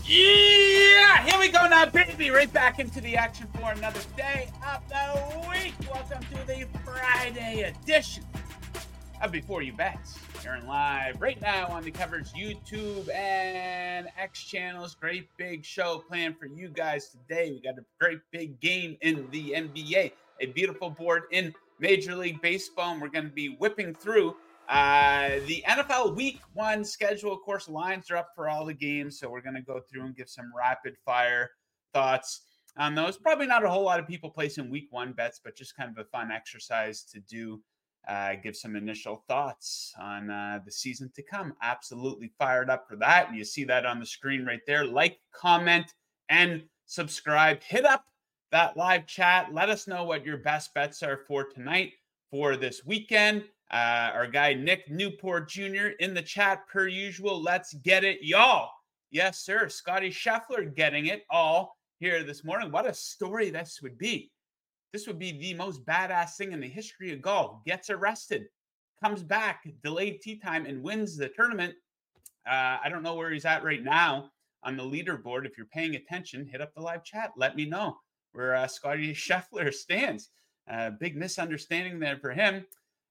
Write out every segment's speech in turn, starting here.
Yeah, here we go now, baby. Right back into the action for another day of the week. Welcome to the Friday edition of Before You Bet. Airing live right now on the Coverage YouTube and X channels. Great big show planned for you guys today. We got a great big game in the NBA, a beautiful board in Major League Baseball, and we're going to be whipping through the NFL Week 1 schedule. Of course, lines are up for all the games, so we're going to go through and give some rapid fire thoughts on those. Probably not a whole lot of people placing Week 1 bets, but just kind of a fun exercise to do. Give some initial thoughts on the season to come. Absolutely fired up for that. And you see that on the screen right there. Like, comment, and subscribe. Hit up that live chat. Let us know what your best bets are for tonight, for this weekend. Our guy Nick Newport Jr. in the chat per usual. Let's get it, y'all. Yes, sir. Scotty Scheffler getting it all here this morning. What a story this would be. This would be the most badass thing in the history of golf. Gets arrested, comes back, delayed tee time, and wins the tournament. I don't know where he's at right now on the leaderboard. If you're paying attention, hit up the live chat. Let me know where Scotty Scheffler stands. Big misunderstanding there for him.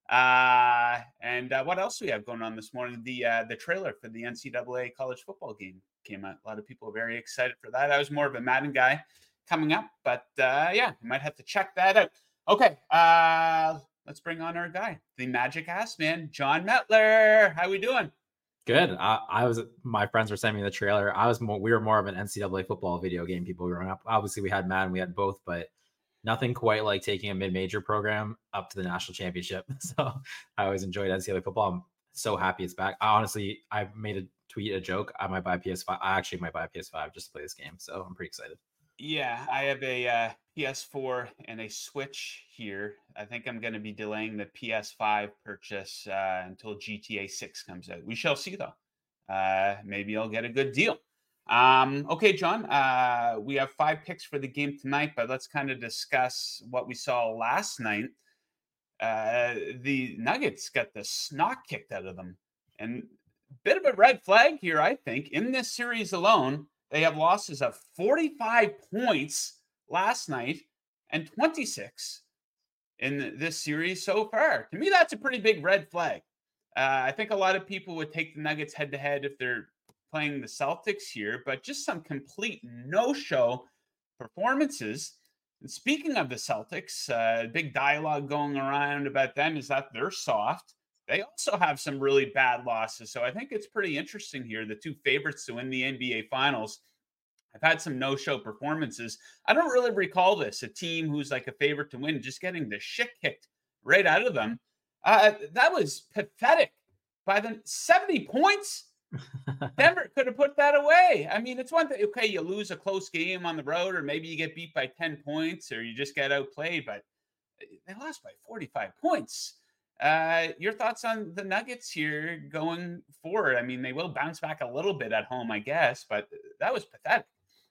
And what else do we have going on this morning? The trailer for the NCAA college football game came out. A lot of people are very excited for that. I was more of a Madden guy coming up, but yeah, you might have to check that out. Okay, let's bring on our guy, the magic ass man, John Metler. How we doing? Good. My friends were sending me the trailer. We were more of an NCAA football video game people growing up. Obviously we had Madden, we had both, but nothing quite like taking a mid-major program up to the national championship. So I always enjoyed NCAA football. I'm so happy it's back. I made a tweet, a joke. I might buy a PS5. I actually might buy a PS5 just to play this game. So I'm pretty excited. Yeah, I have a PS4 and a Switch here. I think I'm going to be delaying the PS5 purchase until GTA 6 comes out. We shall see, though. Maybe I'll get a good deal. Okay, John, we have 5 picks for the game tonight, but let's kind of discuss what we saw last night. The Nuggets got the snot kicked out of them. And a bit of a red flag here, I think. In this series alone, they have losses of 45 points last night and 26 in this series so far. To me, that's a pretty big red flag. I think a lot of people would take the Nuggets head-to-head if they're playing the Celtics here, but just some complete no-show performances. And speaking of the Celtics, big dialogue going around about them is that they're soft. They also have some really bad losses. So I think it's pretty interesting here. The 2 favorites to win the NBA Finals have had some no-show performances. I don't really recall this, a team who's like a favorite to win just getting the shit kicked right out of them. That was pathetic. By the 70 points, Denver could have put that away. I mean, it's one thing, okay, you lose a close game on the road, or maybe you get beat by 10 points, or you just get outplayed, but they lost by 45 points. Your thoughts on the Nuggets here going forward? I mean, they will bounce back a little bit at home, I guess, but that was pathetic.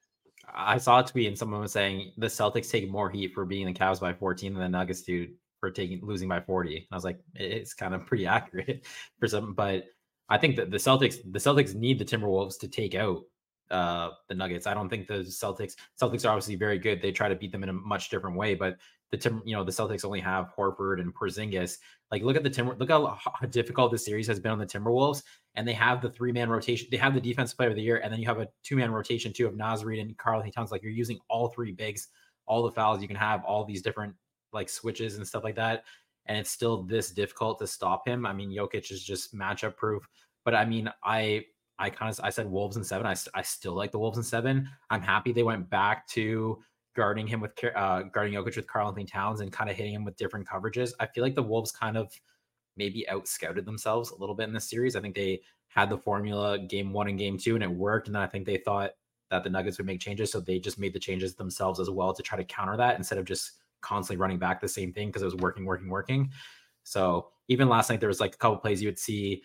I saw a tweet and someone was saying the Celtics take more heat for beating the Cavs by 14 than the Nuggets do for losing by 40. And I was like, it's kind of pretty accurate for some, but I think that the Celtics need the Timberwolves to take out the Nuggets. I don't think the Celtics are obviously very good. They try to beat them in a much different way, but the Celtics only have Horford and Porzingis. Like, look how difficult this series has been on the Timberwolves, and they have the 3-man rotation. They have the defensive player of the year, and then you have a 2-man rotation too of Naz Reid and Karl Towns. Like, you're using all 3 bigs, all the fouls you can have, all these different like switches and stuff like that, and it's still this difficult to stop him. I mean, Jokic is just matchup proof, but I mean, I said Wolves in 7. I still like the Wolves in 7. I'm happy they went back to guarding him with guarding Jokic with Karl-Anthony Towns and kind of hitting him with different coverages. I feel like the Wolves kind of maybe out-scouted themselves a little bit in this series. I think they had the formula game 1 and game 2 and it worked. And then I think they thought that the Nuggets would make changes. So they just made the changes themselves as well to try to counter that instead of just constantly running back the same thing because it was working. So even last night, there was like a couple plays you would see,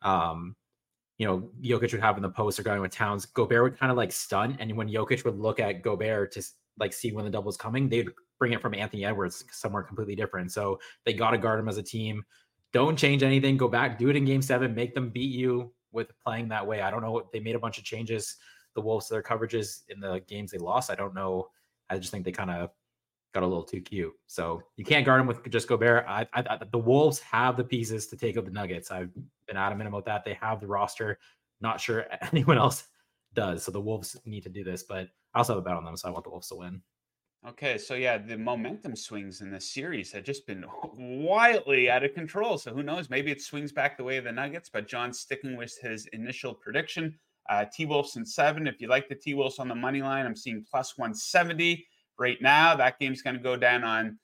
Jokic would have in the post or going with Towns. Gobert would kind of like stun. And when Jokic would look at Gobert to like see when the double was coming, they'd bring it from Anthony Edwards somewhere completely different. So they got to guard him as a team. Don't change anything. Go back, do it in game 7, make them beat you with playing that way. I don't know. They made a bunch of changes the Wolves, their coverages in the games they lost. I don't know. I just think they kind of got a little too cute. So you can't guard them with just Gobert. The Wolves have the pieces to take out the Nuggets. I've been adamant about that. They have the roster. Not sure anyone else does. So the Wolves need to do this, but I also have a bet on them. So I want the Wolves to win. Okay, so yeah, the momentum swings in this series have just been wildly out of control. So who knows? Maybe it swings back the way of the Nuggets. But John's sticking with his initial prediction. T-Wolves in 7. If you like the T-Wolves on the money line, I'm seeing plus 170 right now. That game's going to go down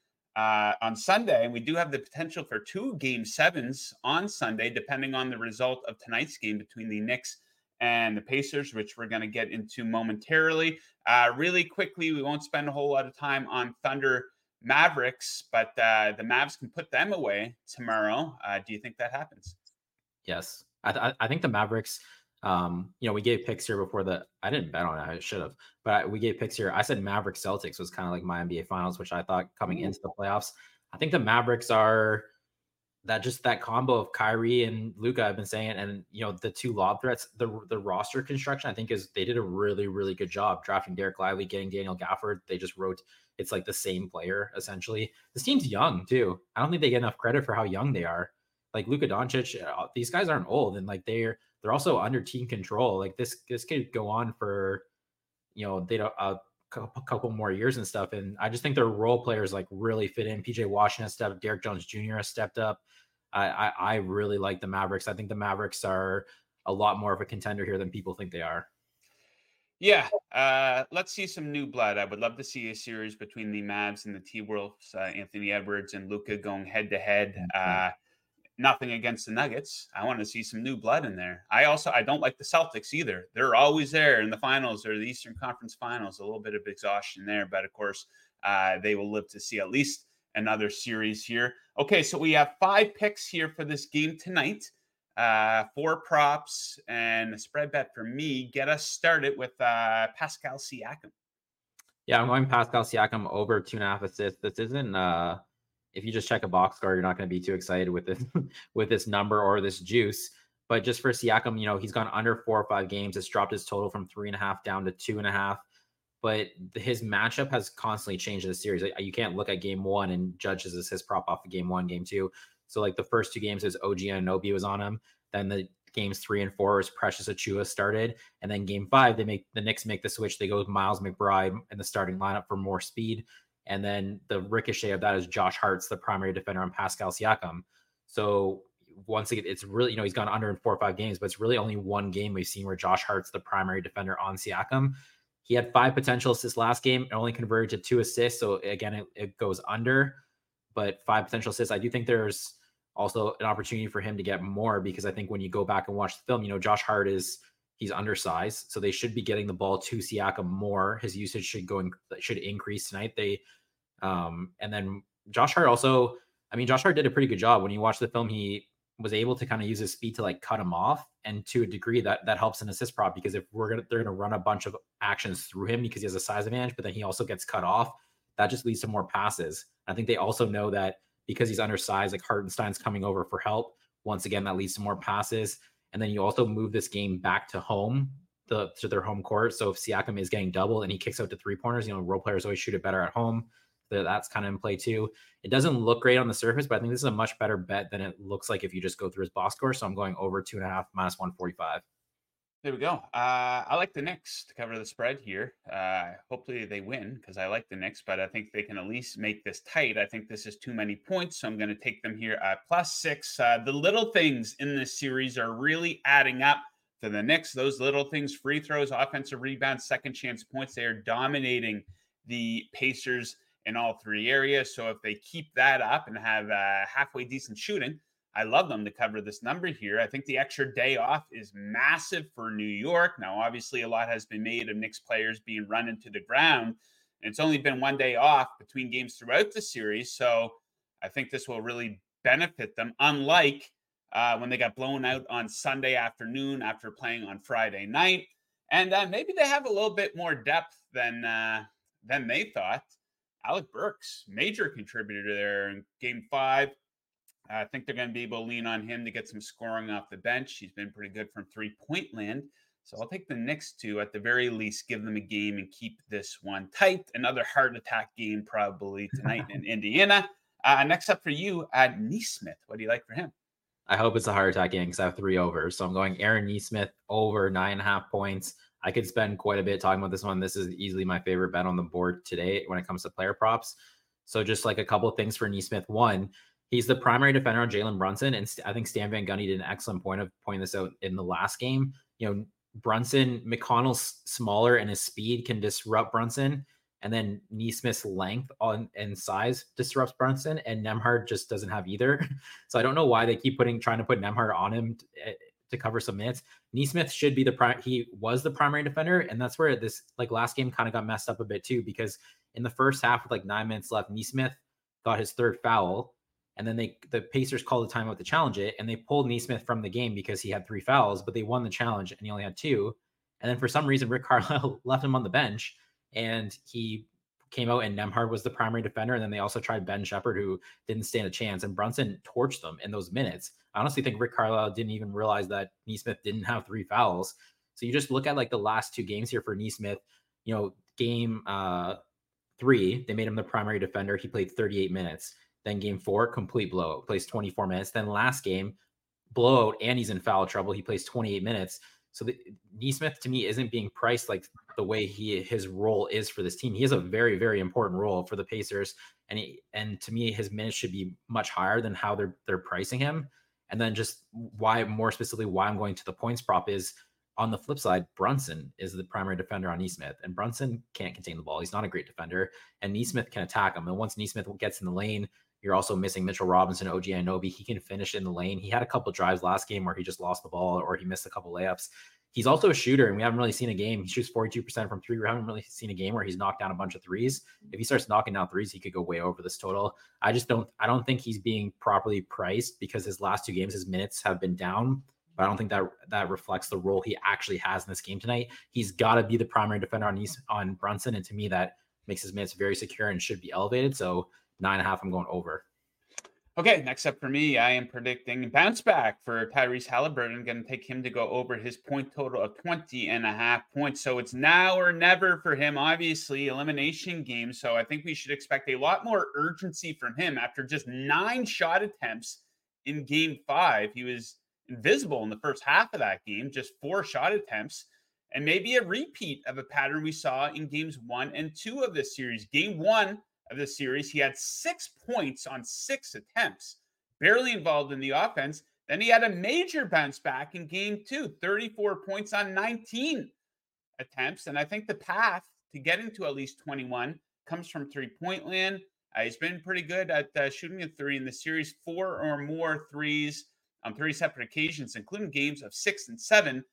on Sunday, and we do have the potential for 2 game 7s on Sunday, depending on the result of tonight's game between the Knicks and the Pacers, which we're going to get into momentarily. Really quickly, we won't spend a whole lot of time on Thunder Mavericks, but the Mavs can put them away tomorrow. Do you think that happens? Yes. I think the Mavericks, we gave picks here before I didn't bet on it. I should have, but we gave picks here. I said Mavericks Celtics was kind of like my NBA finals, which I thought coming into the playoffs. I think the Mavericks are that combo of Kyrie and Luka. I've been saying, and the 2 lob threats, the roster construction, I think they did a really, really good job drafting Derek Lively, getting Daniel Gafford. They just wrote, it's like the same player essentially. This team's young too. I don't think they get enough credit for how young they are. Like Luka Doncic, these guys aren't old, and like they're also under team control. Like this could go on for, they don't a couple more years and stuff. And I just think their role players like really fit in. PJ Washington stepped up, Derek Jones Jr. has stepped up. I really like the Mavericks. I think the Mavericks are a lot more of a contender here than people think they are. Yeah, let's see some new blood. I would love to see a series between the Mavs and the T-Wolves, Anthony Edwards and Luka going head to head. Nothing against the Nuggets. I want to see some new blood in there. I don't like the Celtics either. They're always there in the finals or the Eastern Conference Finals. A little bit of exhaustion there, but of course, they will live to see at least another series here. Okay, so we have 5 picks here for this game tonight. 4 props and a spread bet for me. Get us started with Pascal Siakam. Yeah, I'm going Pascal Siakam over 2.5 assists. This isn't if you just check a box score, you're not going to be too excited with this with this number or this juice. But just for Siakam, he's gone under 4 or 5 games. It's dropped his total from 3.5 down to 2.5. But his matchup has constantly changed in the series. You can't look at game 1 and judge his assist prop off of game 1, game 2. So like the first 2 games, his OG Anunoby was on him. Then the games 3 and 4 is Precious Achiuwa started. And then game 5, the Knicks make the switch. They go with Miles McBride in the starting lineup for more speed. And then the ricochet of that is Josh Hart's the primary defender on Pascal Siakam. So once again, it's really, he's gone under in 4 or 5 games, but it's really only 1 game we've seen where Josh Hart's the primary defender on Siakam. He had 5 potential assists last game. It only converted to 2 assists. So again, it goes under, but 5 potential assists. I do think there's also an opportunity for him to get more, because I think when you go back and watch the film, Josh Hart he's undersized. So they should be getting the ball to Siakam more. His usage should increase tonight. And then Josh Hart also, Josh Hart did a pretty good job. When you watch the film, he was able to kind of use his speed to like cut him off. And to a degree that helps an assist prop, because if they're going to run a bunch of actions through him because he has a size advantage, but then he also gets cut off, that just leads to more passes. I think they also know that because he's undersized, like Hartenstein's coming over for help. Once again, that leads to more passes. And then you also move this game back to home, to their home court. So if Siakam is getting double and he kicks out to 3-pointers, role players always shoot it better at home. That's kind of in play too. It doesn't look great on the surface, but I think this is a much better bet than it looks like if you just go through his box score. So I'm going over 2.5 minus 145. There we go. I like the Knicks to cover the spread here. Hopefully they win, because I like the Knicks, but I think they can at least make this tight. I think this is too many points, so I'm going to take them here at +6. The little things in this series are really adding up for the Knicks. Those little things: free throws, offensive rebounds, second chance points. They are dominating the Pacers in all 3 areas. So if they keep that up and have halfway decent shooting, I love them to cover this number here. I think the extra day off is massive for New York. Now, obviously, a lot has been made of Knicks players being run into the ground, and it's only been 1 day off between games throughout the series. So I think this will really benefit them, unlike when they got blown out on Sunday afternoon after playing on Friday night. And maybe they have a little bit more depth than they thought. Alec Burks, major contributor there in game 5. I think they're going to be able to lean on him to get some scoring off the bench. He's been pretty good from 3-point land. So I'll take the Knicks to, at the very least, give them a game and keep this one tight. Another heart attack game probably tonight in Indiana. Next up for you, Neesmith. What do you like for him? I hope it's a heart attack game because I have 3 overs. So I'm going Aaron Neesmith over 9.5 points. I could spend quite a bit talking about this one. This is easily my favorite bet on the board today when it comes to player props. So just like a couple of things for Neesmith. One, he's the primary defender on Jalen Brunson. And I think Stan Van Gundy did an excellent point of pointing this out in the last game. Brunson, McConnell's smaller and his speed can disrupt Brunson. And then Neesmith's length and size disrupts Brunson, and Nembhard just doesn't have either. So I don't know why they keep trying to put Nembhard on him to cover some minutes. Neesmith should be he was the primary defender, and that's where this last game kind of got messed up a bit too, because in the first half with 9 minutes left, Neesmith got his 3rd foul, and then the Pacers called the timeout to challenge it, and they pulled Neesmith from the game because he had 3 fouls, but they won the challenge and he only had 2. And then for some reason, Rick Carlisle left him on the bench, and he came out and Nembhard was the primary defender. And then they also tried Ben Shepherd, who didn't stand a chance, and Brunson torched them in those minutes. I honestly think Rick Carlisle didn't even realize that Neesmith didn't have 3 fouls. So you just look at the last 2 games here for Neesmith. Game 3, they made him the primary defender. He played 38 minutes. Then game 4, complete blowout, plays 24 minutes. Then last game, blowout, and he's in foul trouble. He plays 28 minutes. So Neesmith to me isn't being priced like the way his role is for this team. He has a very, very important role for the Pacers, and to me his minutes should be much higher than how they're pricing him. And then just more specifically why I'm going to the points prop is, on the flip side, Brunson is the primary defender on Neesmith, and Brunson can't contain the ball. He's not a great defender, and Neesmith can attack him. And once Neesmith gets in the lane, you're also missing Mitchell Robinson, OG Anunoby. He can finish in the lane. He had a couple drives last game where he just lost the ball or he missed a couple layups. He's also a shooter, and we haven't really seen a game. He shoots 42% from 3. We haven't really seen a game where he's knocked down a bunch of threes. If he starts knocking down threes, he could go way over this total. I don't think he's being properly priced because his last 2 games, his minutes have been down. But I don't think that reflects the role he actually has in this game tonight. He's got to be the primary defender on Brunson, and to me, that makes his minutes very secure and should be elevated. So 9.5, I'm going over. Okay, next up for me, I am predicting bounce back for Tyrese Halliburton. I'm going to take him to go over his point total of 20.5 points. So it's now or never for him, obviously, elimination game. So I think we should expect a lot more urgency from him after just 9 shot attempts in game 5. He was invisible in the first half of that game, just 4 shot attempts, and maybe a repeat of a pattern we saw in games 1 and 2 of this series. Game 1 of the series, he had 6 points on 6 attempts, barely involved in the offense. Then he had a major bounce back in game 2, 34 points on 19 attempts. And I think the path to getting to at least 21 comes from 3-point land. He's been pretty good at shooting a 3 in the series, 4 or more threes on 3 separate occasions, including games of 6 and 7.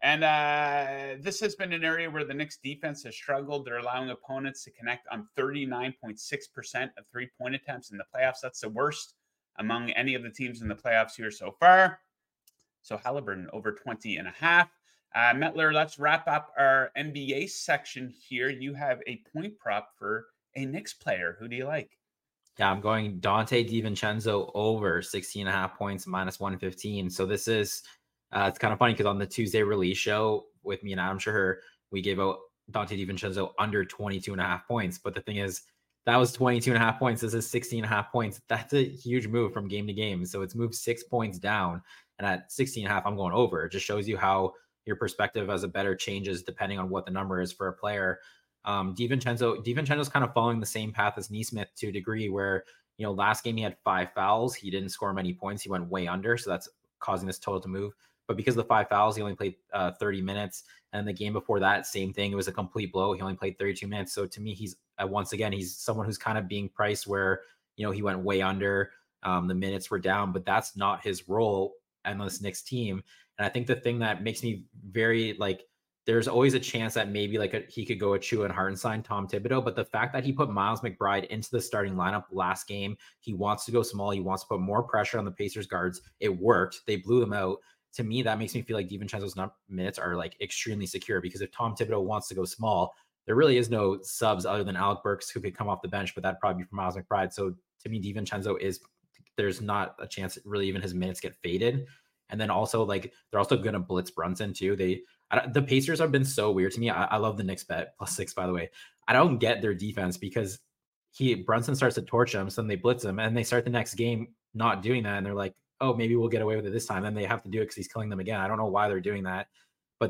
And this has been an area where the Knicks defense has struggled. They're allowing opponents to connect on 39.6% of 3-point attempts in the playoffs. That's the worst among any of the teams in the playoffs here so far. So Halliburton over 20.5. Metler, let's wrap up our NBA section here. You have a point prop for a Knicks player. Who do you like? Yeah, I'm going Dante DiVincenzo over 16.5 points, -115. So this is, it's kind of funny because on the Tuesday release show with me and Adam Shaher, we gave out Dante DiVincenzo under 22.5 points. But the thing is, that was 22.5 points. This is 16.5 points. That's a huge move from game to game. So it's moved 6 points down. And at 16.5, I'm going over. It just shows you how your perspective as a better changes depending on what the number is for a player. DiVincenzo's kind of following the same path as Neesmith to a degree where, last game he had 5 fouls. He didn't score many points. He went way under. So that's causing this total to move. But because of the 5 fouls, he only played 30 minutes. And the game before that, same thing. It was a complete blow. He only played 32 minutes. So to me, he's once again, he's someone who's kind of being priced where, he went way under. The minutes were down, but that's not his role on this Knicks team. And I think the thing that makes me very there's always a chance that maybe he could go Achua and Hartenstein, Tom Thibodeau. But the fact that he put Miles McBride into the starting lineup last game, he wants to go small. He wants to put more pressure on the Pacers guards. It worked. They blew them out. To me, that makes me feel like DiVincenzo's minutes are extremely secure, because if Tom Thibodeau wants to go small, there really is no subs other than Alec Burks who could come off the bench, but that'd probably be for Miles McBride. So to me, DiVincenzo there's not a chance that really even his minutes get faded. And then also they're also going to blitz Brunson too. The Pacers have been so weird to me. I love the Knicks bet +6, by the way. I don't get their defense because Brunson starts to torch them, so then they blitz him, and they start the next game not doing that, and they're like, oh, maybe we'll get away with it this time. Then they have to do it because he's killing them again. I don't know why they're doing that, but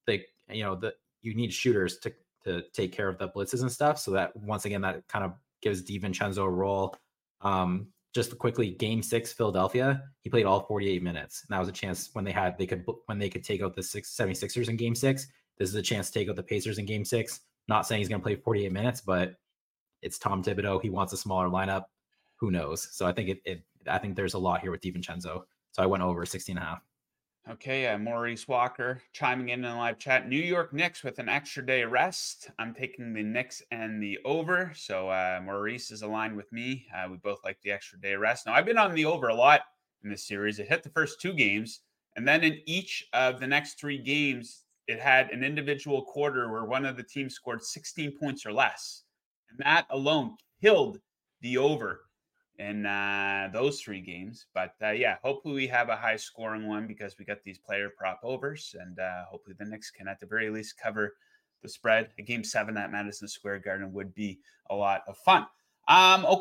you need shooters to take care of the blitzes and stuff. So that once again, that kind of gives DiVincenzo a role. Just quickly, Game 6, Philadelphia, he played all 48 minutes. And that was a chance when they could take out the 76ers in Game 6. This is a chance to take out the Pacers in Game 6. Not saying he's going to play 48 minutes, but it's Tom Thibodeau. He wants a smaller lineup. Who knows? So I think I think there's a lot here with DiVincenzo. So I went over 16.5. Okay, Maurice Walker chiming in the live chat. New York Knicks with an extra day rest. I'm taking the Knicks and the over. So Maurice is aligned with me. We both like the extra day rest. Now, I've been on the over a lot in this series. It hit the first 2 games. And then in each of the next 3 games, it had an individual quarter where one of the teams scored 16 points or less. And that alone killed the over in those 3 games. But hopefully we have a high scoring one because we got these player prop overs, and hopefully the Knicks can at the very least cover the spread. A Game 7 at Madison Square Garden would be a lot of fun. About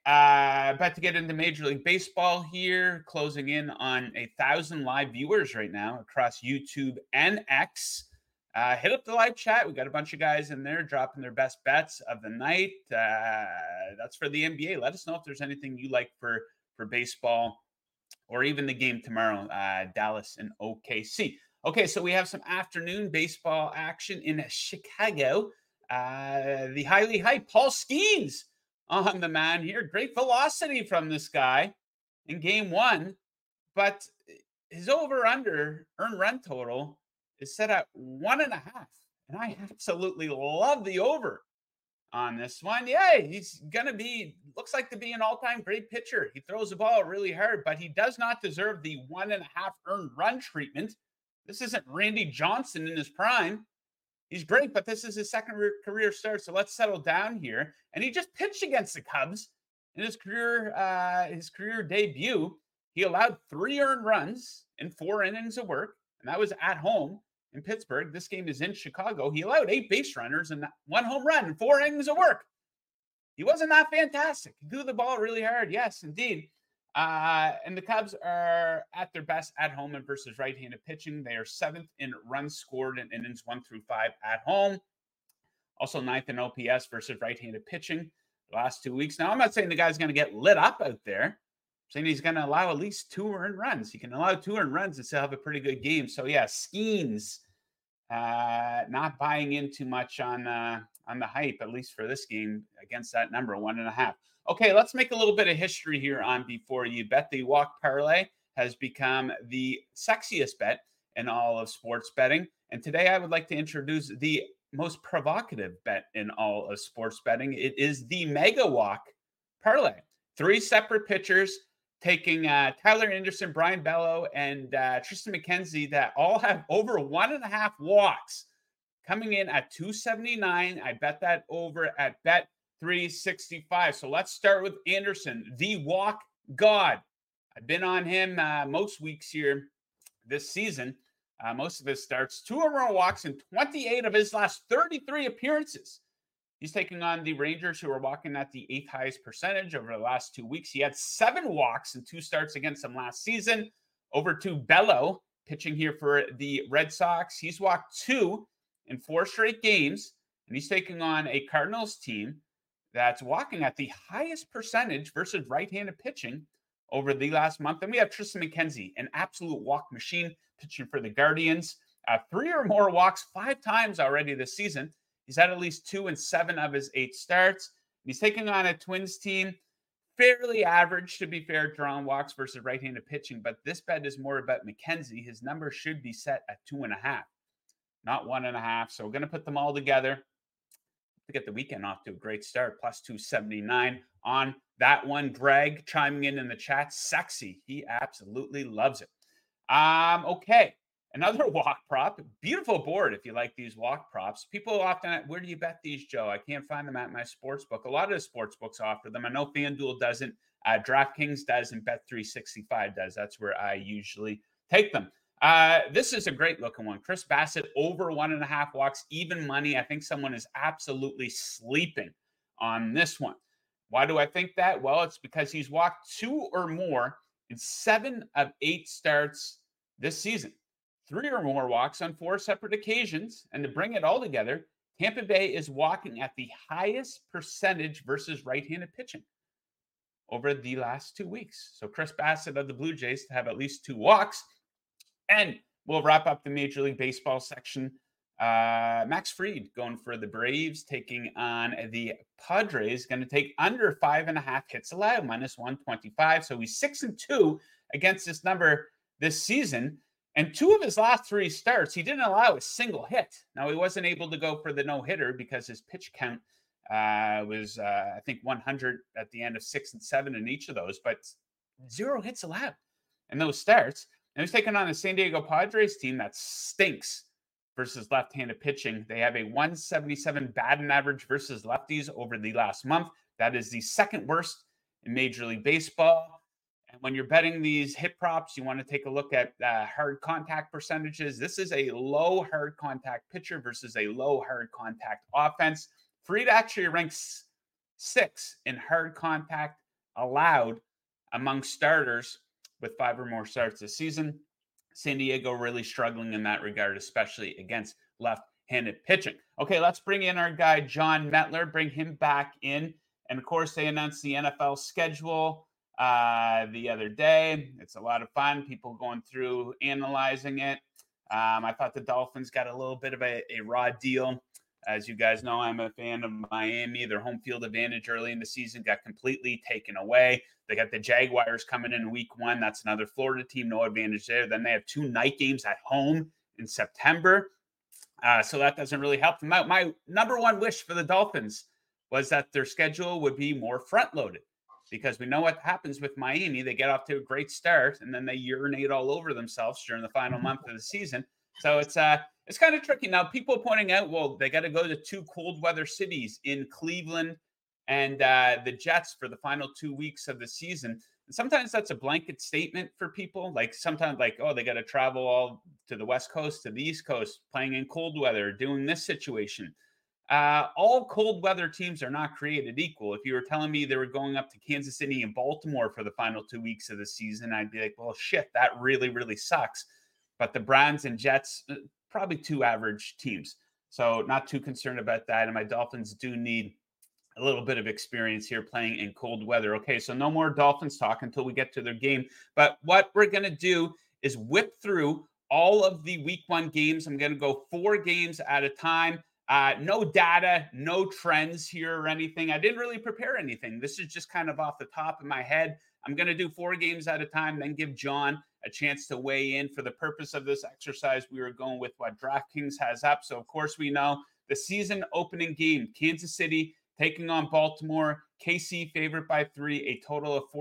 to get into Major League Baseball here, closing in on 1,000 live viewers right now across YouTube and X. Hit up the live chat. We got a bunch of guys in there dropping their best bets of the night. That's for the NBA. Let us know if there's anything you like for baseball or even the game tomorrow, Dallas and OKC. Okay, so we have some afternoon baseball action in Chicago. The highly hyped Paul Skeens on the man here. Great velocity from this guy in Game 1, but his over-under earned run total is set at 1.5. And I absolutely love the over on this one. Yeah, he's going to looks like to be an all-time great pitcher. He throws the ball really hard, but he does not deserve the 1.5 earned run treatment. This isn't Randy Johnson in his prime. He's great, but this is his second career start. So let's settle down here. And he just pitched against the Cubs in his career debut. He allowed 3 earned runs in 4 innings of work, and that was at home in Pittsburgh. This game is in Chicago. He allowed 8 base runners and 1 home run and 4 innings of work. He wasn't that fantastic. He threw the ball really hard. Yes, indeed. And the Cubs are at their best at home and versus right-handed pitching. They are 7th in runs scored in innings 1 through 5 at home. Also 9th in OPS versus right-handed pitching the last 2 weeks. Now, I'm not saying the guy's going to get lit up out there. I'm saying he's going to allow at least 2 earned runs. He can allow 2 earned runs and still have a pretty good game. So, yeah, Skeens not buying in too much on the hype, at least for this game, against that number, 1.5. Okay, let's make a little bit of history here on Before You Bet. The walk parlay has become the sexiest bet in all of sports betting. And today I would like to introduce the most provocative bet in all of sports betting. It is the mega walk parlay. 3 separate pitchers taking Tyler Anderson, Brian Bello, and Tristan McKenzie that all have over 1.5 walks, coming in at 279. I bet that over at Bet 365. So let's start with Anderson, the walk god. I've been on him most weeks here this season. Most of his starts, 2 or more walks in 28 of his last 33 appearances. He's taking on the Rangers, who are walking at the 8th highest percentage over the last 2 weeks. He had 7 walks in 2 starts against them last season. Over to Bello, pitching here for the Red Sox. He's walked 2 in 4 straight games, and he's taking on a Cardinals team that's walking at the highest percentage versus right-handed pitching over the last month. Then we have Tristan McKenzie, an absolute walk machine, pitching for the Guardians. 3 or more walks 5 times already this season. He's had at least 2 in 7 of his 8 starts. He's taking on a Twins team, fairly average, to be fair, drawing walks versus right-handed pitching. But this bet is more about McKenzie. His number should be set at 2.5, not 1.5. So we're going to put them all together to get the weekend off to a great start. Plus 279 on that one. Greg chiming in the chat. Sexy. He absolutely loves it. Okay. Another walk prop. Beautiful board if you like these walk props. People often, where do you bet these, Joe? I can't find them at my sports book. A lot of the sports books offer them. I know FanDuel doesn't. DraftKings does, and Bet365 does. That's where I usually take them. This is a great looking one. Chris Bassitt over 1.5 walks, even money. I think someone is absolutely sleeping on this one. Why do I think that? Well, it's because he's walked 2 or more in 7 of 8 starts this season. 3 or more walks on 4 separate occasions. And to bring it all together, Tampa Bay is walking at the highest percentage versus right-handed pitching over the last 2 weeks. So Chris Bassitt of the Blue Jays to have at least 2 walks. And we'll wrap up the Major League Baseball section. Max Fried going for the Braves, taking on the Padres, going to take under 5.5 hits allowed, minus 125. So he's 6-2 against this number this season. And 2 of his last 3 starts, he didn't allow a single hit. Now, he wasn't able to go for the no-hitter because his pitch count was, I think, 100 at the end of 6 and 7 in each of those, but 0 hits allowed in those starts. And he's taking on a San Diego Padres team that stinks versus left-handed pitching. They have a 177 batting average versus lefties over the last month. That is the second worst in Major League Baseball. And when you're betting these hit props, you want to take a look at hard contact percentages. This is a low hard contact pitcher versus a low hard contact offense. Fried actually ranks 6 in hard contact allowed among starters with 5 or more starts this season. San Diego really struggling in that regard, especially against left-handed pitching. Okay, let's bring in our guy, John Metler, bring him back in. And of course, they announced the NFL schedule the other day. It's a lot of fun. People going through, analyzing it. I thought the Dolphins got a little bit of a raw deal. As you guys know, I'm a fan of Miami. Their home field advantage early in the season got completely taken away. They got the Jaguars coming in week 1. That's another Florida team, no advantage there. Then they have 2 night games at home in September. So that doesn't really help them out. My number one wish for the Dolphins was that their schedule would be more front-loaded, because we know what happens with Miami. They get off to a great start, and then they urinate all over themselves during the final month of the season. So it's kind of tricky. Now, people pointing out, well, they got to go to 2 cold weather cities in Cleveland and the Jets for the final 2 weeks of the season. And sometimes that's a blanket statement for people. Like sometimes like, oh, they got to travel all to the West Coast, to the East Coast, playing in cold weather, doing this situation. All cold weather teams are not created equal. If you were telling me they were going up to Kansas City and Baltimore for the final 2 weeks of the season, I'd be like, well, shit, that really, really sucks. But the Browns and Jets, probably 2 average teams. So not too concerned about that. And my Dolphins do need a little bit of experience here playing in cold weather. Okay, so no more Dolphins talk until we get to their game. But what we're going to do is whip through all of the week 1 games. I'm going to go 4 games at a time. No data, no trends here or anything. I didn't really prepare anything. This is just kind of off the top of my head. I'm going to do 4 games at a time, then give John a chance to weigh in. For the purpose of this exercise, we were going with what DraftKings has up. So, of course, we know the season opening game, Kansas City taking on Baltimore, KC favored by 3, a total of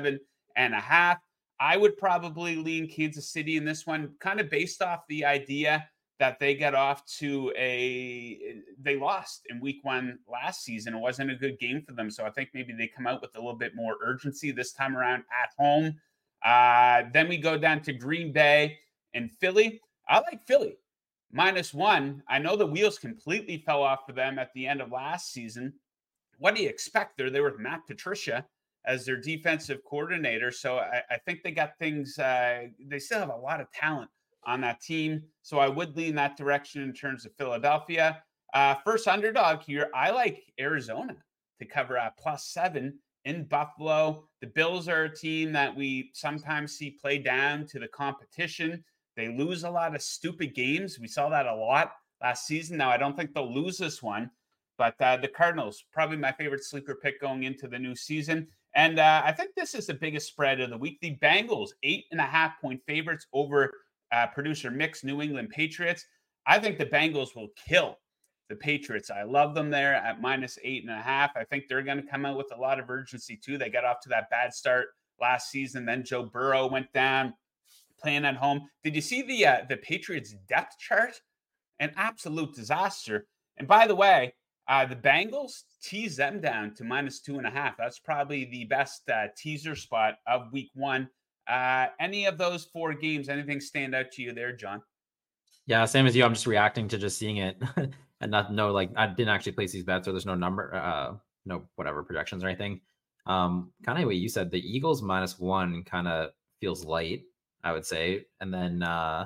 47.5. I would probably lean Kansas City in this one, kind of based off the idea that they got off to they lost in week 1 last season. It wasn't a good game for them. So I think maybe they come out with a little bit more urgency this time around at home. Then we go down to Green Bay and Philly. I like Philly -1. I know the wheels completely fell off for them at the end of last season. What do you expect? They're there with Matt Patricia as their defensive coordinator. So I think they got things, they still have a lot of talent on that team. So I would lean that direction in terms of Philadelphia. First underdog here, I like Arizona to cover at +7 in Buffalo. The Bills are a team that we sometimes see play down to the competition. They lose a lot of stupid games. We saw that a lot last season. Now, I don't think they'll lose this one, but the Cardinals, probably my favorite sleeper pick going into the new season. And I think this is the biggest spread of the week. The Bengals, 8.5-point favorites over producer Mix New England Patriots. I think the Bengals will kill the Patriots. I love them there at -8.5. I think they're going to come out with a lot of urgency too. They got off to that bad start last season. Then Joe Burrow went down playing at home. Did you see the Patriots depth chart? An absolute disaster. And by the way, the Bengals tease them down to -2.5. That's probably the best teaser spot of week 1. Any of those 4 games, anything stand out to you there, John? Yeah, same as you. I'm just reacting to just seeing it and not know like I didn't actually place these bets or there's no number no whatever projections or anything. Kind of what you said, the Eagles -1 kind of feels light, I would say. And then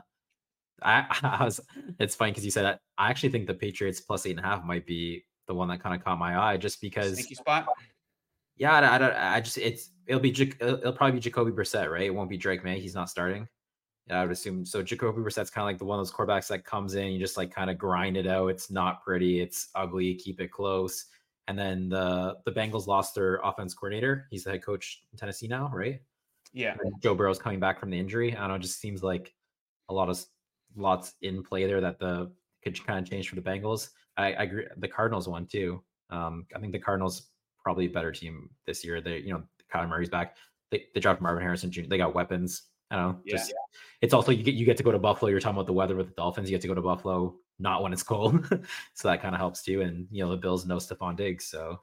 I was it's funny because you said that I actually think the Patriots +8.5 might be the one that kind of caught my eye just because Sneaky spot. yeah, I just it'll probably be Jacoby Brissett, right? It won't be Drake May. He's not starting. Yeah, I would assume so. Jacoby Brissett's kind of like the one of those quarterbacks that comes in, you just like kind of grind it out. It's not pretty, it's ugly, keep it close. And then the Bengals lost their offense coordinator. He's the head coach in Tennessee now, right? Yeah. And Joe Burrow's coming back from the injury. I don't know, it just seems like a lot of lots in play there that the could kind of change for the Bengals. I agree. The Cardinals won too. I think the Cardinals probably a better team this year. They, Kyler Murray's back. They dropped Marvin Harrison Jr. They got weapons. I don't know. Yeah. It's also you get to go to Buffalo. You're talking about the weather with the Dolphins. You get to go to Buffalo not when it's cold, so that kind of helps too. And the Bills know Stephon Diggs, so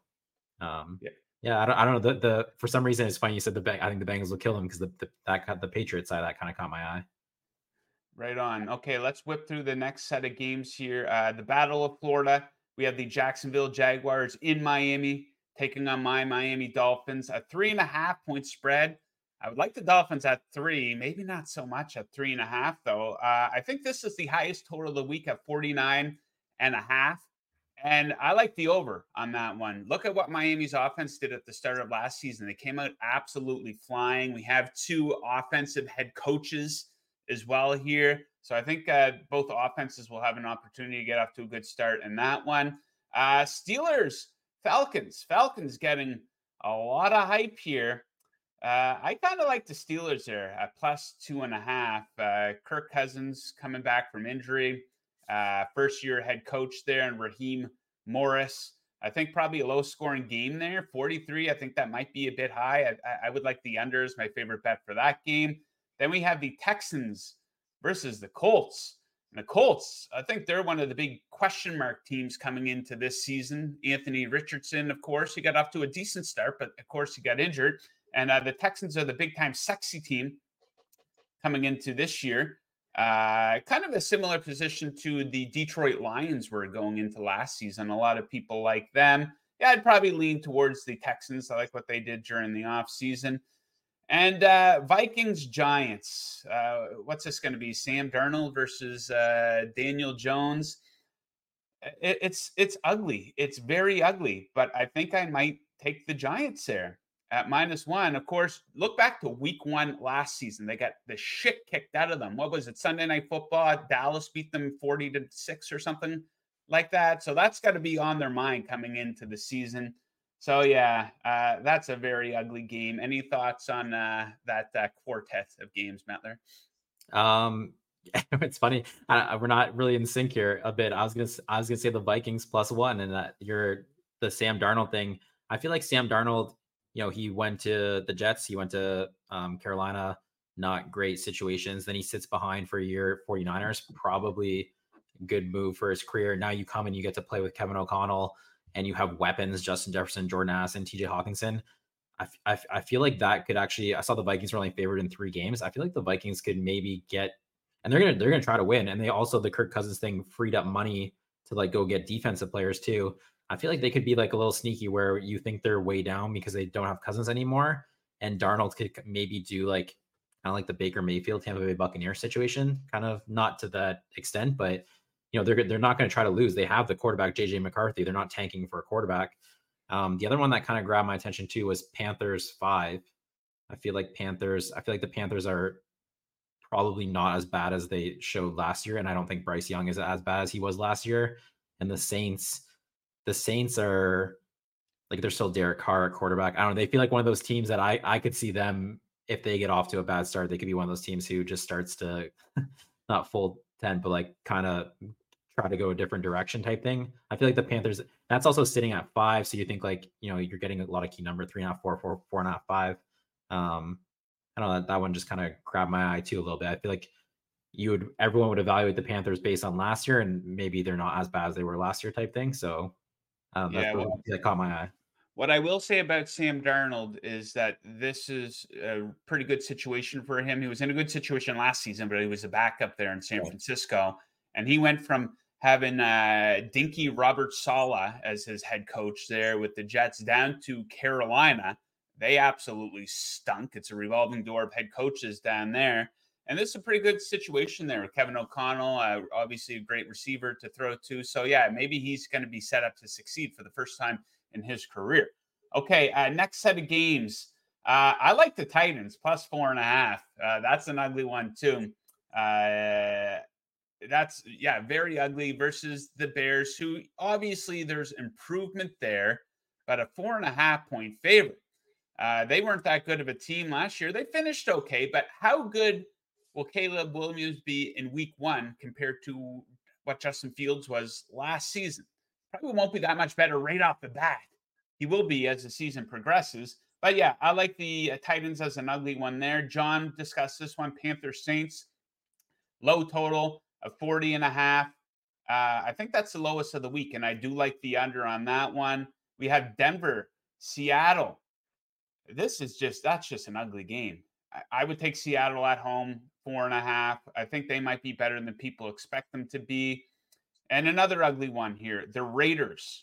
yeah. I don't know. The for some reason it's funny you said I think the Bengals will kill them because the Patriots side that kind of caught my eye. Right on. Okay, let's whip through the next set of games here. The Battle of Florida. We have the Jacksonville Jaguars in Miami taking on my Miami Dolphins. A 3.5-point spread. I would like the Dolphins at 3, maybe not so much at 3.5 though. I think this is the highest total of the week at 49.5. And I like the over on that one. Look at what Miami's offense did at the start of last season. They came out absolutely flying. We have 2 offensive head coaches as well here. So I think both offenses will have an opportunity to get off to a good start in that one. Steelers, Falcons. Falcons getting a lot of hype here. I kind of like the Steelers there at +2.5. Kirk Cousins coming back from injury. First-year head coach there, and Raheem Morris. I think probably a low-scoring game there. 43, I think that might be a bit high. I would like the unders, my favorite bet for that game. Then we have the Texans versus the Colts. And the Colts, I think they're one of the big question mark teams coming into this season. Anthony Richardson, of course, he got off to a decent start, but of course he got injured. And the Texans are the big-time sexy team coming into this year. Kind of a similar position to the Detroit Lions were going into last season. A lot of people like them. Yeah, I'd probably lean towards the Texans. I like what they did during the offseason. And Vikings Giants. What's this going to be? Sam Darnold versus Daniel Jones. It's ugly. It's very ugly. But I think I might take the Giants there at -1. Of course, look back to week 1 last season. They got the shit kicked out of them. What was it? Sunday Night Football. Dallas beat them 40-6 or something like that. So that's got to be on their mind coming into the season. So yeah, that's a very ugly game. Any thoughts on that quartet of games, Metler? It's funny. We're not really in sync here a bit. I was gonna say the Vikings +1, and that you're the Sam Darnold thing. I feel like Sam Darnold, he went to the Jets, he went to Carolina, not great situations. Then he sits behind for a year, 49ers, probably good move for his career. Now you come and you get to play with Kevin O'Connell. And you have weapons, Justin Jefferson, Jordan Addison, TJ Hawkinson. I feel like that could actually, I saw the Vikings were only favored in 3 games. I feel like the Vikings could maybe get, and they're gonna try to win. And they also, the Kirk Cousins thing freed up money to like go get defensive players too. I feel like they could be like a little sneaky where you think they're way down because they don't have Cousins anymore. And Darnold could maybe do like kind of like the Baker Mayfield Tampa Bay Buccaneers situation, kind of not to that extent, but they're not going to try to lose. They have the quarterback, JJ McCarthy. They're not tanking for a quarterback. The other one that kind of grabbed my attention too was Panthers 5. I feel like the Panthers are probably not as bad as they showed last year. And I don't think Bryce Young is as bad as he was last year. And the Saints are like, they're still Derek Carr at quarterback. I don't know. They feel like one of those teams that I could see them, if they get off to a bad start, they could be one of those teams who just starts to not full 10, but like kind of try to go a different direction type thing. I feel like the Panthers, that's also sitting at 5. So you think like, you're getting a lot of key number, 3.5, 4, 4.5, 5. I don't know, that one just kind of grabbed my eye too a little bit. I feel like everyone would evaluate the Panthers based on last year, and maybe they're not as bad as they were last year type thing. So that caught my eye. What I will say about Sam Darnold is that this is a pretty good situation for him. He was in a good situation last season, but he was a backup there in San Francisco. And he went from having Dinky Robert Saleh as his head coach there with the Jets down to Carolina. They absolutely stunk. It's a revolving door of head coaches down there. And this is a pretty good situation there with Kevin O'Connell, obviously a great receiver to throw to. So, yeah, maybe he's going to be set up to succeed for the first time in his career. Okay, next set of games. I like the Titans plus 4.5. That's an ugly one too. That's very ugly versus the Bears, who obviously there's improvement there, but a 4.5 point favorite. They weren't that good of a team last year. They finished okay, but how good will Caleb Williams be in week 1 compared to what Justin Fields was last season? Probably won't be that much better right off the bat. He will be as the season progresses. But yeah, I like the Titans as an ugly one there. John discussed this one, Panthers Saints, low total of 40.5. I think that's the lowest of the week, and I do like the under on that one. We have Denver, Seattle. That's just an ugly game. I would take Seattle at home, 4.5. I think they might be better than people expect them to be. And another ugly one here, the Raiders,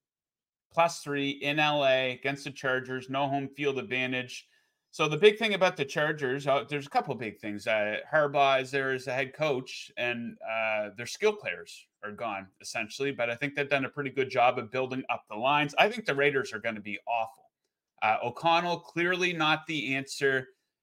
+3 in LA against the Chargers, no home field advantage. So the big thing about the Chargers, there's a couple of big things. Harbaugh is there as a head coach, and their skill players are gone, essentially. But I think they've done a pretty good job of building up the lines. I think the Raiders are going to be awful. O'Connell, clearly not the answer.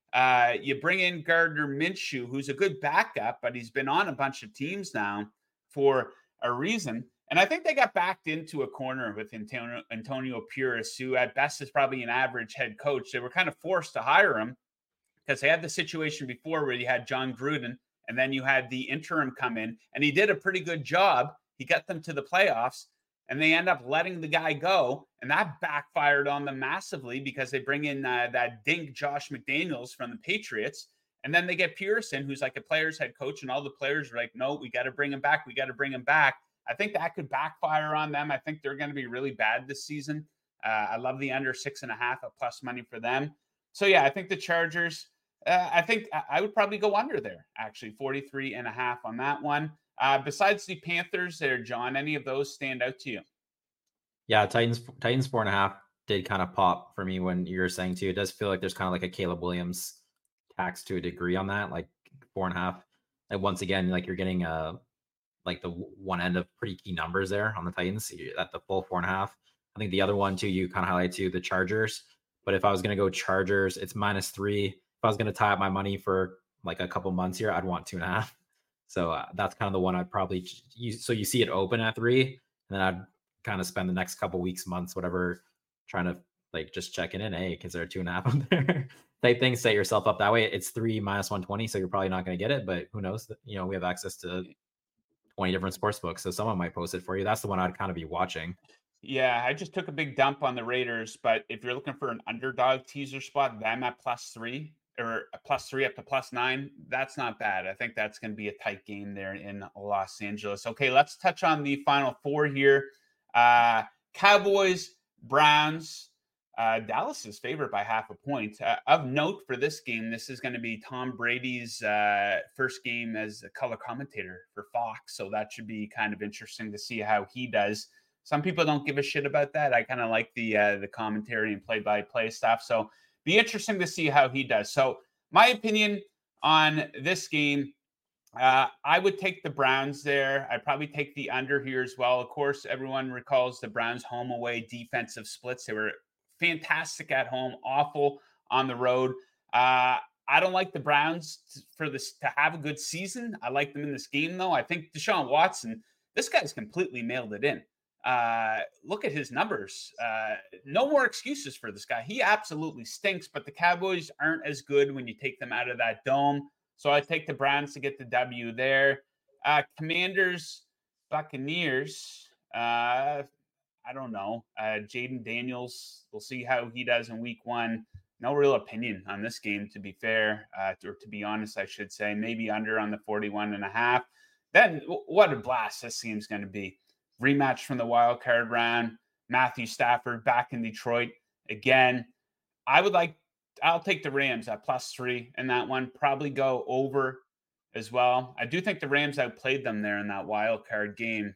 You bring in Gardner Minshew, who's a good backup, but he's been on a bunch of teams now for a reason. And I think they got backed into a corner with Antonio Pierce, who at best is probably an average head coach. They were kind of forced to hire him because they had the situation before where you had John Gruden, and then you had the interim come in, and he did a pretty good job. He got them to the playoffs, and they end up letting the guy go, and that backfired on them massively because they bring in that dink Josh McDaniels from the Patriots, and then they get Pearson, who's like a player's head coach, and all the players are like, no, we got to bring him back. We got to bring him back. I think that could backfire on them. I think they're going to be really bad this season. I love the under 6.5 at plus money for them. So, yeah, I think the Chargers, I think I would probably go under there, actually, 43.5 on that one. Besides the Panthers there, John, any of those stand out to you? Yeah, Titans 4.5 did kind of pop for me when you were saying too. It does feel like there's kind of like a Caleb Williams tax to a degree on that, like 4.5. And once again, like you're getting like the one end of pretty key numbers there on the Titans at the full 4.5. I think the other one too, you kind of highlight too, the Chargers. But if I was going to go Chargers, it's -3. If I was going to tie up my money for like a couple months here, I'd want 2.5. So that's kind of the one I'd probably use. So you see it open at 3, and then I'd kind of spend the next couple weeks, months, whatever, trying to like just checking in. Hey, is there 2.5 on there? Type thing, set yourself up that way. It's 3 -120, so you're probably not going to get it. But who knows? You know, we have access to 20 different sports books, so someone might post it for you. That's the one I'd kind of be watching. Yeah, I just took a big dump on the Raiders, but if you're looking for an underdog teaser spot, them at +3 or a +3 up to +9, that's not bad. I think that's going to be a tight game there in Los Angeles. Okay, let's touch on the final four here. Cowboys, Browns. Dallas is favored by 0.5 point. Of note for this game, this is going to be Tom Brady's first game as a color commentator for Fox, so that should be kind of interesting to see how he does. Some people don't give a shit about that. I kind of like the commentary and play-by-play stuff, so be interesting to see how he does. So my opinion on this game, I would take the Browns there. I'd probably take the under here as well. Of course, everyone recalls the Browns home away defensive splits. They were fantastic at home, awful on the road. I don't like the Browns to have a good season. I like them in this game, though. I think Deshaun Watson, this guy's completely mailed it in. Look at his numbers. No more excuses for this guy. He absolutely stinks, but the Cowboys aren't as good when you take them out of that dome. So I take the Browns to get the W there. Commanders, Buccaneers. I don't know. Jaden Daniels, we'll see how he does in week 1. No real opinion on this game, to be fair, or to be honest, I should say. Maybe under on the 41.5. Then what a blast this game's going to be. Rematch from the wild card round. Matthew Stafford back in Detroit again. I'll take the Rams at +3 in that one. Probably go over as well. I do think the Rams outplayed them there in that wild card game.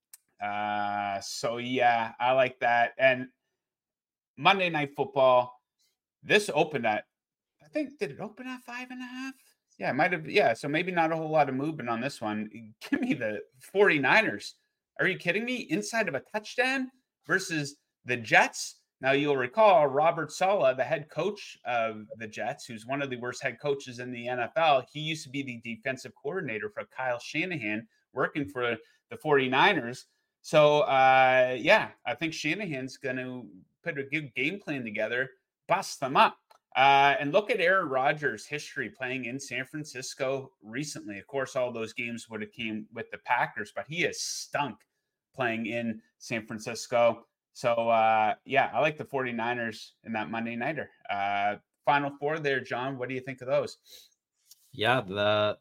So yeah, I like that. And Monday Night Football, this opened at, I think, did it open at 5.5? Yeah, it might have. Yeah, so maybe not a whole lot of movement on this one. Give me the 49ers. Are you kidding me? Inside of a touchdown versus the Jets. Now, you'll recall Robert Saleh, the head coach of the Jets, who's one of the worst head coaches in the NFL. He used to be the defensive coordinator for Kyle Shanahan, working for the 49ers. So, yeah, I think Shanahan's going to put a good game plan together, bust them up. And look at Aaron Rodgers' history playing in San Francisco recently. Of course, all those games would have came with the Packers, but he has stunk playing in San Francisco. So, yeah, I like the 49ers in that Monday nighter. Final four there, John. What do you think of those? Yeah, the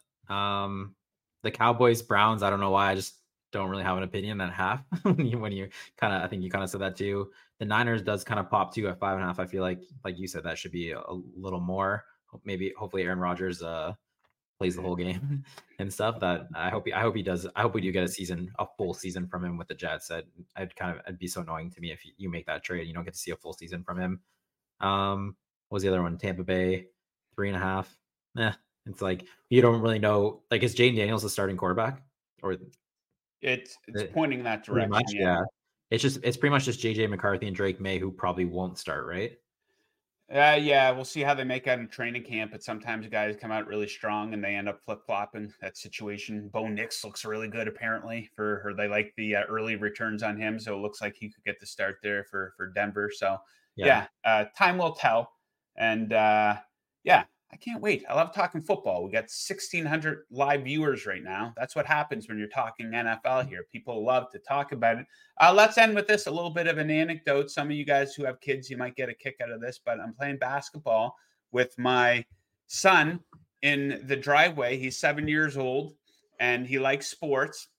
Cowboys Browns. I don't know why. I just don't really have an opinion at half. when you kind of, I think you kind of said that too. The Niners does kind of pop too at 5.5. I feel like you said, that should be a little more. Maybe, hopefully, Aaron Rodgers plays the whole game and stuff. That I hope he does. I hope we do get a full season from him with the Jets. It'd be so annoying to me if you make that trade. You don't get to see a full season from him. What was the other one? Tampa Bay 3.5. It's like you don't really know. Like, is Jayden Daniels the starting quarterback, or it's pointing that direction? Much, yeah. It's pretty much just JJ McCarthy and Drake May, who probably won't start, right? Yeah, we'll see how they make out in training camp. But sometimes guys come out really strong and they end up flip flopping that situation. Bo Nix looks really good apparently for her. They like the early returns on him, so it looks like he could get the start there for Denver. So yeah, time will tell. And yeah, I can't wait. I love talking football. We got 1,600 live viewers right now. That's what happens when you're talking NFL here. People love to talk about it. Let's end with this, a little bit of an anecdote. Some of you guys who have kids, you might get a kick out of this, but I'm playing basketball with my son in the driveway. He's 7 years old and he likes sports.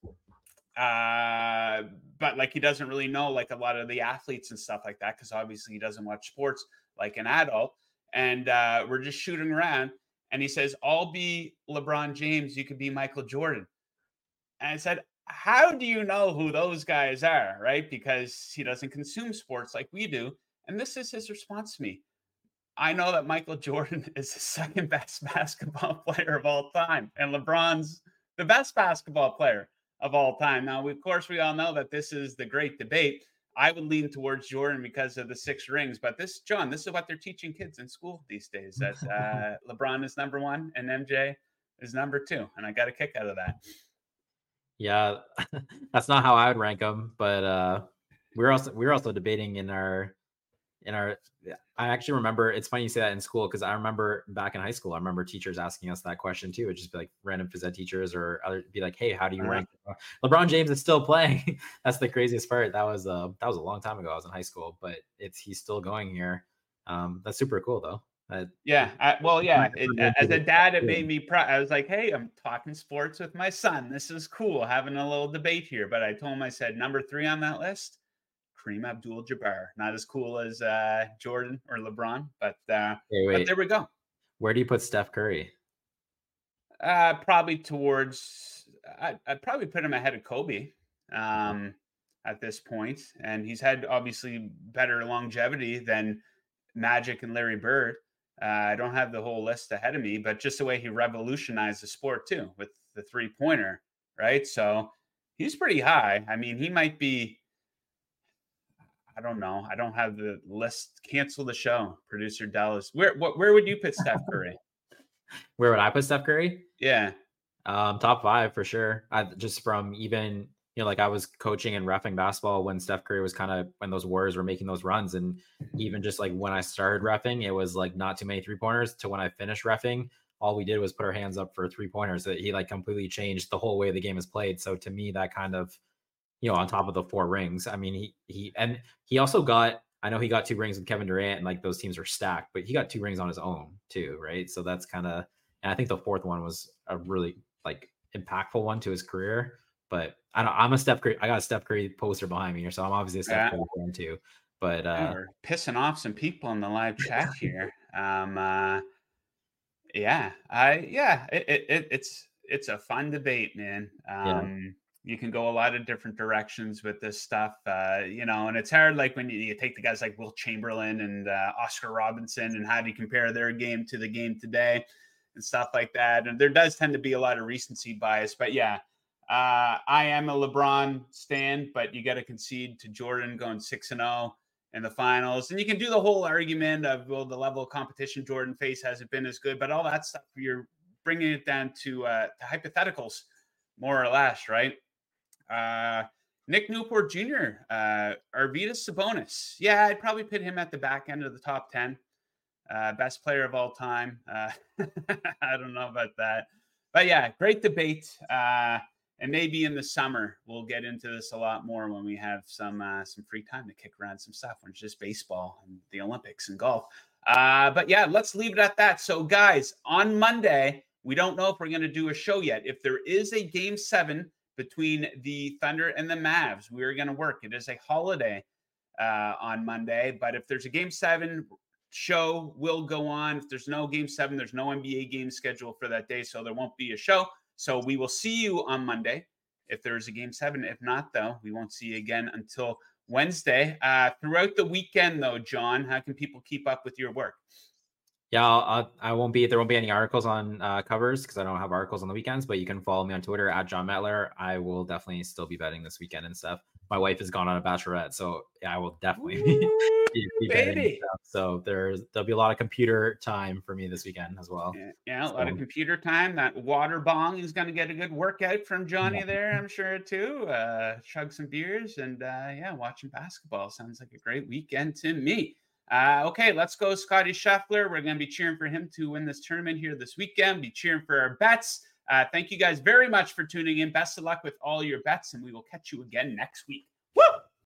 But like, he doesn't really know like a lot of the athletes and stuff like that, because obviously he doesn't watch sports like an adult. And we're just shooting around. And he says, I'll be LeBron James. You could be Michael Jordan. And I said, how do you know who those guys are? Right? Because he doesn't consume sports like we do. And this is his response to me. I know that Michael Jordan is the second best basketball player of all time. And LeBron's the best basketball player of all time. Now, of course, we all know that this is the great debate. I would lean towards Jordan because of the 6 rings. But this, John, this is what they're teaching kids in school these days, that LeBron is number 1 and MJ is number 2. And I got a kick out of that. Yeah, that's not how I would rank them. But we're also debating in our I actually remember, it's funny you say that in school, because I remember back in high school, I remember teachers asking us that question too. It'd just be like random phys ed teachers or other, be like, hey, how do you rank LeBron James is still playing? That's the craziest part. That was a long time ago. I was in high school, but he's still going here. That's super cool though. As a dad, it made me proud. I was like, hey, I'm talking sports with my son. This is cool, having a little debate here. But I told him, I said, number 3 on that list, Kareem Abdul-Jabbar. Not as cool as Jordan or LeBron, but but there we go. Where do you put Steph Curry? Probably towards. I'd probably put him ahead of Kobe at this point, and he's had obviously better longevity than Magic and Larry Bird. I don't have the whole list ahead of me, but just the way he revolutionized the sport too with the 3-pointer, right? So he's pretty high. I mean, he might be. I don't know. I don't have the list. Cancel the show, producer Dallas. Where would you put Steph Curry? Where would I put Steph Curry? Yeah, top 5 for sure. Just from even, like I was coaching and reffing basketball when Steph Curry was when those Warriors were making those runs, and even just like when I started reffing, it was like not too many 3-pointers. To when I finished reffing, all we did was put our hands up for 3-pointers. That he like completely changed the whole way the game is played. So to me, that kind of, on top of the 4 rings. I mean, he also got, I know he got 2 rings with Kevin Durant and like those teams are stacked, but he got 2 rings on his own too, right? So that's kind of, and I think the 4th one was a really like impactful one to his career. But I'm a Steph Curry. I got a Steph Curry poster behind me here, so I'm obviously a Steph Yeah. Curry fan too. But We're pissing off some people in the live chat here. It's a fun debate, man. yeah, You can go a lot of different directions with this stuff, and it's hard. Like when you take the guys like Will Chamberlain and Oscar Robinson, and how do you compare their game to the game today, and stuff like that. And there does tend to be a lot of recency bias, but yeah. I am a LeBron stan, but you got to concede to Jordan going 6-0 in the finals. And you can do the whole argument of, well, the level of competition Jordan faced hasn't been as good, but all that stuff, you're bringing it down to hypotheticals, more or less, right? Nick Newport Jr., Arvydas Sabonis. Yeah, I'd probably put him at the back end of the top 10. Best player of all time. I don't know about that. But yeah, great debate. And maybe in the summer we'll get into this a lot more when we have some free time to kick around some stuff when it's just baseball and the Olympics and golf. But yeah, let's leave it at that. So guys, on Monday, we don't know if we're going to do a show yet. If there is a Game 7 between the Thunder and the Mavs, we're going to work. It is a holiday on Monday, but if there's a Game 7, show will go on. If there's no Game 7, there's no NBA game scheduled for that day, so there won't be a show. So we will see you on Monday if there's a Game 7. If not, though, we won't see you again until Wednesday. Throughout the weekend, though, John, how can people keep up with your work? Yeah, I won't be. There won't be any articles on covers because I don't have articles on the weekends. But you can follow me on Twitter at John Metler. I will definitely still be betting this weekend and stuff. My wife has gone on a bachelorette, so yeah, I will definitely be betting and stuff. So there'll be a lot of computer time for me this weekend as well. Yeah, a lot of computer time. That water bong is going to get a good workout from Johnny there, I'm sure too. Chug some beers and watching basketball sounds like a great weekend to me. Okay, let's go Scotty Scheffler. We're going to be cheering for him to win this tournament here this weekend. Be cheering for our bets. Thank you guys very much for tuning in. Best of luck with all your bets, and we will catch you again next week.